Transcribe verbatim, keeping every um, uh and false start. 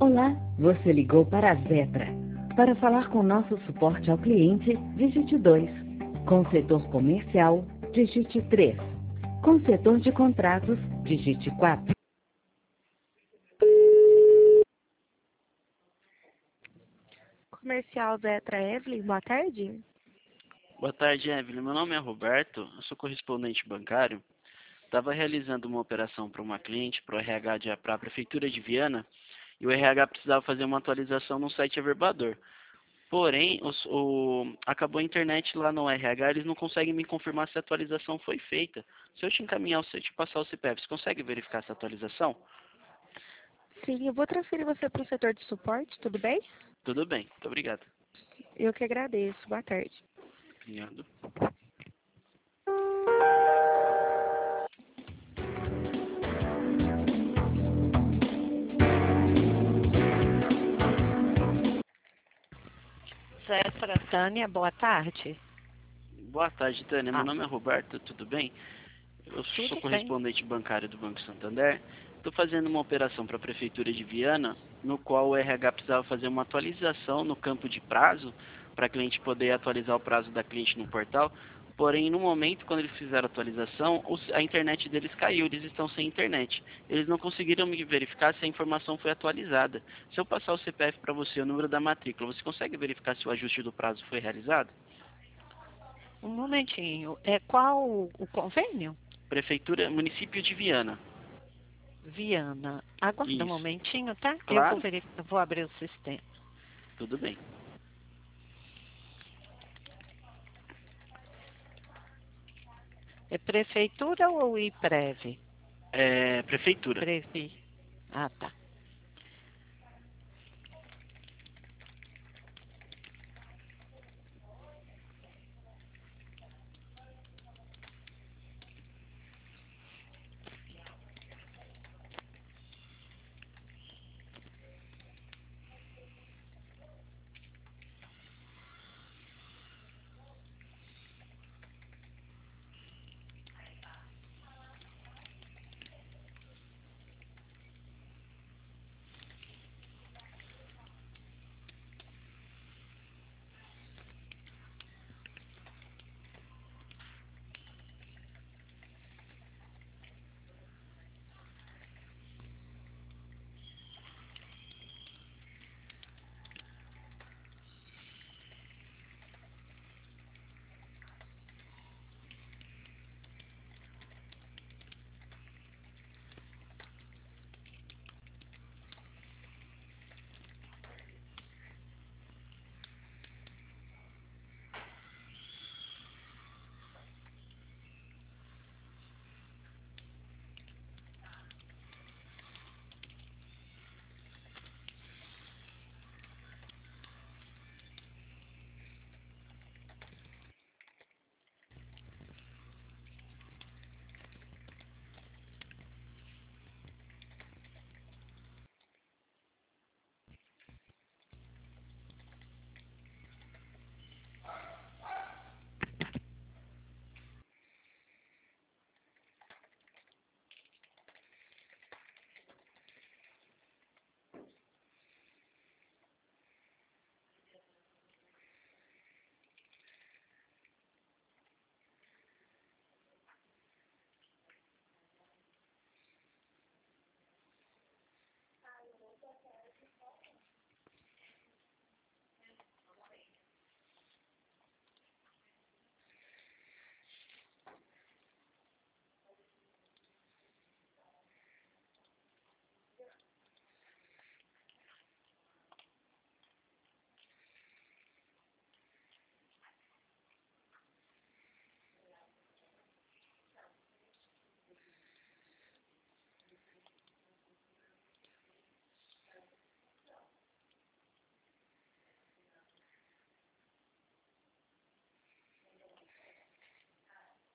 Olá, você ligou para a Zetra. Para falar com nosso suporte ao cliente, digite dois. Com o setor comercial, digite três. Com o setor de contratos, digite quatro. Comercial Zetra Evelyn, boa tarde. Boa tarde, Evelyn. Meu nome é Roberto, eu sou correspondente bancário. Estava realizando uma operação para uma cliente, para o R H de, para a Prefeitura de Viana, e o R H precisava fazer uma atualização no site Averbador. Porém, os, o, acabou a internet lá no R H, eles não conseguem me confirmar se a atualização foi feita. Se eu te encaminhar, se eu te passar o C P F, você consegue verificar essa atualização? Sim, eu vou transferir você para o setor de suporte, tudo bem? Tudo bem, muito obrigado. Eu que agradeço, boa tarde. Obrigado. Zetra, Tânia, boa tarde. Boa tarde, Tânia. Meu Ah, nome é Roberto, tudo bem? Eu sou tudo bem. correspondente bancário do Banco Santander. Estou fazendo uma operação para a Prefeitura de Viana, no qual o R H precisava fazer uma atualização no campo de prazo, para a cliente poder atualizar o prazo da cliente no portal. Porém, no momento, quando eles fizeram a atualização, os- a internet deles caiu, eles estão sem internet. Eles não conseguiram me verificar se a informação foi atualizada. Se eu passar o C P F para você, o número da matrícula, você consegue verificar se o ajuste do prazo foi realizado? Um momentinho. É qual o o convênio? Prefeitura, município de Viana. Viana. Aguarda um Isso. momentinho, tá? Eu vou Claro, verificar, vou abrir o sistema. tudo bem. É prefeitura ou IPREV? É, prefeitura. Previ. Ah, tá.